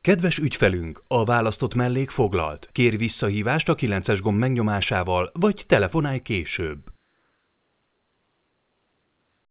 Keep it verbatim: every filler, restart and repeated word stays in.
Kedves ügyfelünk, a választott mellék foglalt. Kérj visszahívást a kilences gomb megnyomásával, vagy telefonálj később.